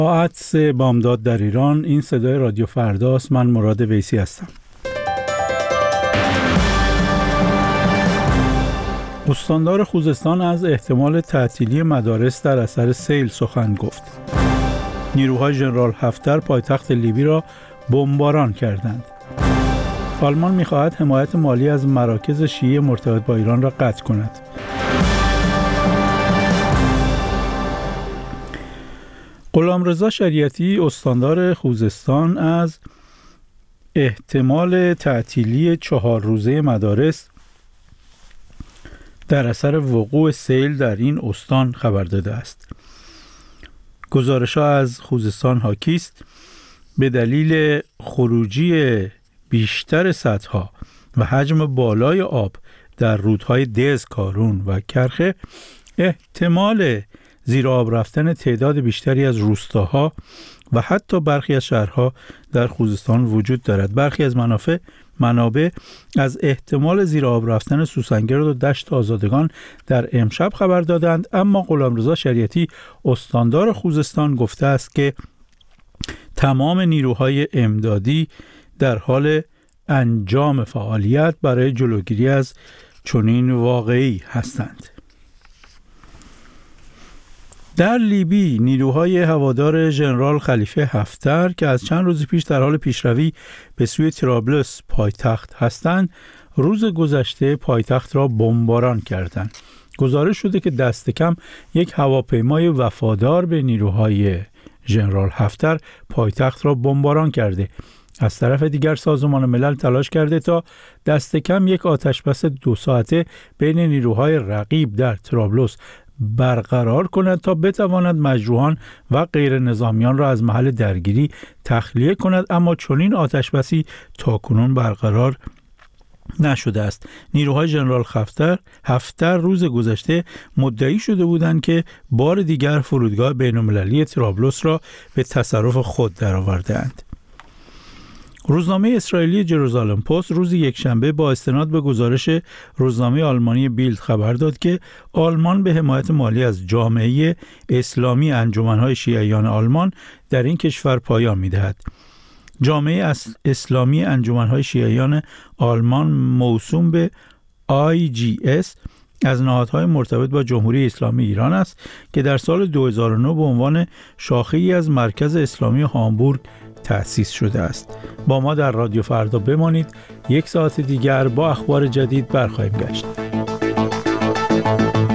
ساعت 3 بامداد در ایران. این صدای رادیو فرداست. من مراد ویسی هستم. استاندار خوزستان از احتمال تعطیلی مدارس در اثر سیل سخن گفت. نیروهای ژنرال حفتر پایتخت لیبی را بمباران کردند. آلمان می‌خواهد حمایت مالی از مراکز شیعه مرتبط با ایران را قطع کند. غلامرضا شریعتی استاندار خوزستان از احتمال تعطیلی 4 روزه مدارس در اثر وقوع سیل در این استان خبر داده است. گزارش‌ها از خوزستان حاکی است. به دلیل خروجی بیشتر سدها و حجم بالای آب در رودهای دز، کارون و کرخه، احتمال زیر آب رفتن تعداد بیشتری از روستاها و حتی برخی از شهرها در خوزستان وجود دارد. برخی از منابع از احتمال زیر آب رفتن سوسنگرد و دشت آزادگان در امشب خبر دادند، اما غلامرضا شریعتی استاندار خوزستان گفته است که تمام نیروهای امدادی در حال انجام فعالیت برای جلوگیری از چنین واقعی هستند. در لیبی نیروهای هوادار ژنرال خلیفه حفتر که از چند روز پیش در حال پیشروی به سوی طرابلس پایتخت هستند، روز گذشته پایتخت را بمباران کردند. گزارش شده که دست کم یک هواپیمای وفادار به نیروهای ژنرال حفتر پایتخت را بمباران کرده. از طرف دیگر سازمان ملل تلاش کرده تا دست کم یک آتشبس 2 ساعته بین نیروهای رقیب در طرابلس برقرار کند تا بتواند مجروحان و غیر نظامیان را از محل درگیری تخلیه کند، اما چنین آتشبسی تاکنون برقرار نشده است. نیروهای ژنرال حفتر روز گذشته مدعی شده بودند که بار دیگر فرودگاه بین‌المللی طرابلس را به تصرف خود درآورده‌اند. روزنامه اسرائیلی جروزالم پست روز یکشنبه با استناد به گزارش روزنامه آلمانی بیلد خبر داد که آلمان به حمایت مالی از جامعه اسلامی انجمن‌های شیعیان آلمان در این کشور پایان می‌دهد. جامعه اسلامی انجمن‌های شیعیان آلمان موسوم به IGS از نهادهای مرتبط با جمهوری اسلامی ایران است که در سال 2009 به عنوان شاخه‌ای از مرکز اسلامی هامبورگ تأسیس شده است. با ما در رادیو فردا بمانید. 1 ساعت دیگر با اخبار جدید برخواهیم گشت.